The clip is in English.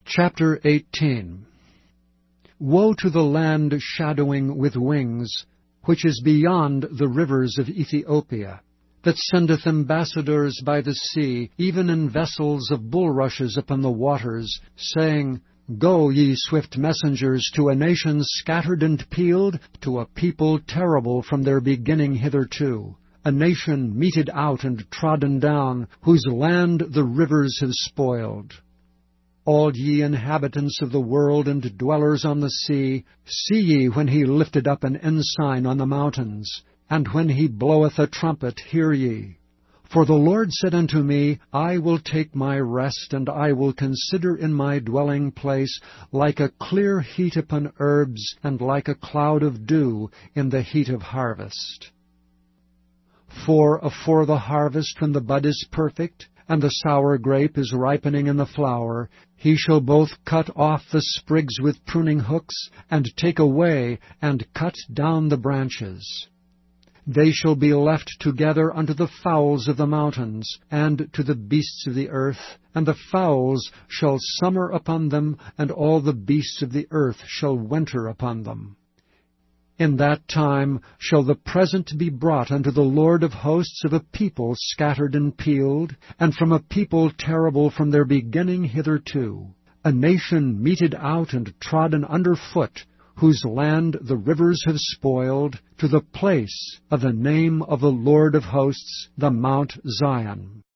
Chapter 18. Woe to the land shadowing with wings, which is beyond the rivers of Ethiopia, that sendeth ambassadors by the sea, even in vessels of bulrushes upon the waters, saying, Go, ye swift messengers, to a nation scattered and peeled, to a people terrible from their beginning hitherto, a nation meted out and trodden down, whose land the rivers have spoiled. All ye inhabitants of the world and dwellers on the sea, see ye when he lifted up an ensign on the mountains, and when he bloweth a trumpet, hear ye. For the Lord said unto me, I will take my rest, and I will consider in my dwelling place, like a clear heat upon herbs, and like a cloud of dew in the heat of harvest. For afore the harvest, when the bud is perfect, and the sour grape is ripening in the flower, he shall both cut off the sprigs with pruning hooks, and take away and cut down the branches. They shall be left together unto the fowls of the mountains, and to the beasts of the earth, and the fowls shall summer upon them, and all the beasts of the earth shall winter upon them. In that time shall the present be brought unto the Lord of hosts of a people scattered and peeled, and from a people terrible from their beginning hitherto, a nation meted out and trodden under foot, whose land the rivers have spoiled, to the place of the name of the Lord of hosts, the Mount Zion.